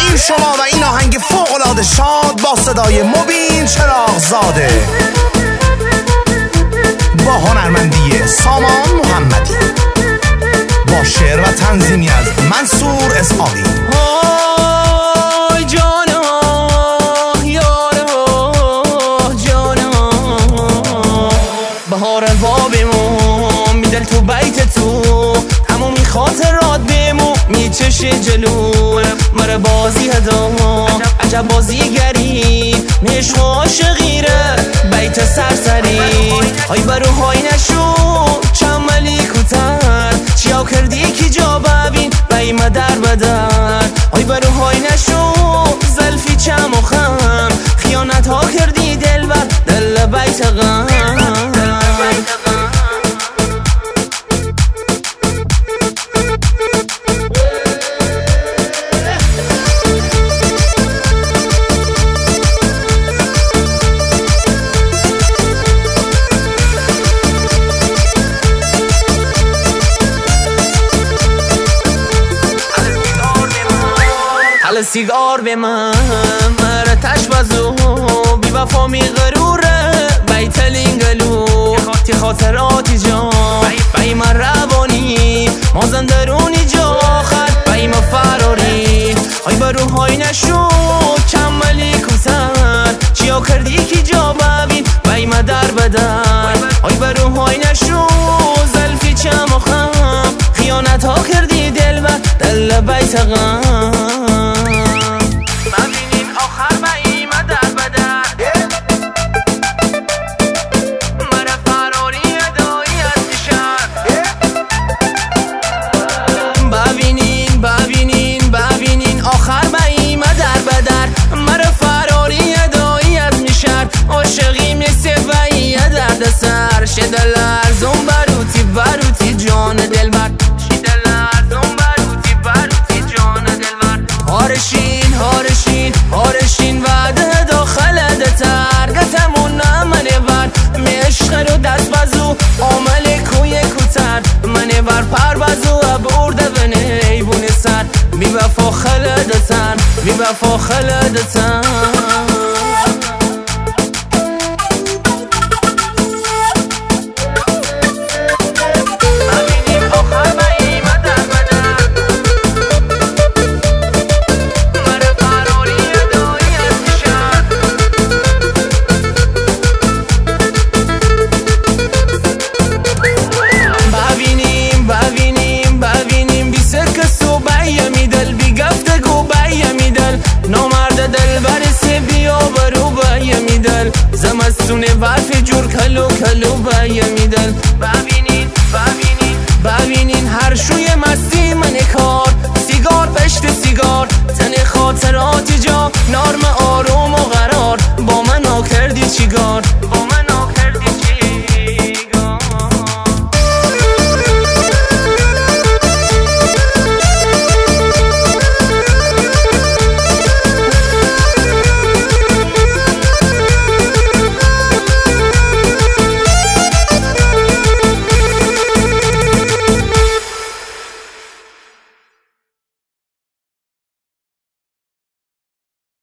این شما و این آهنگ فوق‌العاده شاد با صدای مبین چراغزاده با هنرمندی سامان محمدی با شعر و تنظیمی از منصور اسحاقی. بهار بابمون میدل تو بیت تو تمومی خاطرات بمون میچشه جلو مره بازی هدا عجب بازیگری نشق و عاشقیره بیت سرسری های بروهای نشو چملی کتر چیا کردی که جا ببین بیمه در بدر های بروهای نشو زلفی چم و خم خیانت ها کردی دل بر دل بیت غم. سیگار به من مره تشبزو بی وفا می غروره بیت لینگلو تی خاطراتی جا بی من روانی مازن درونی جا آخر بی من فراری های بروهای نشو کمالی کتر چیا کردی که جا ببین بی من در بدر های بروهای نشو زلفی چم و خم خیانت ها کردی دل بر دل بیت غم. شدل ارزون بروتی جان دلبر شدل ارزون بروتی جان دلبر هارشین وعده داخل دتر گتمون منه ور میشخر و دست بزو عمل کوی کتر منه ور پر بزو برده به نیبون سر بی وفا خلدتن زمستونه برف جور کلو بیم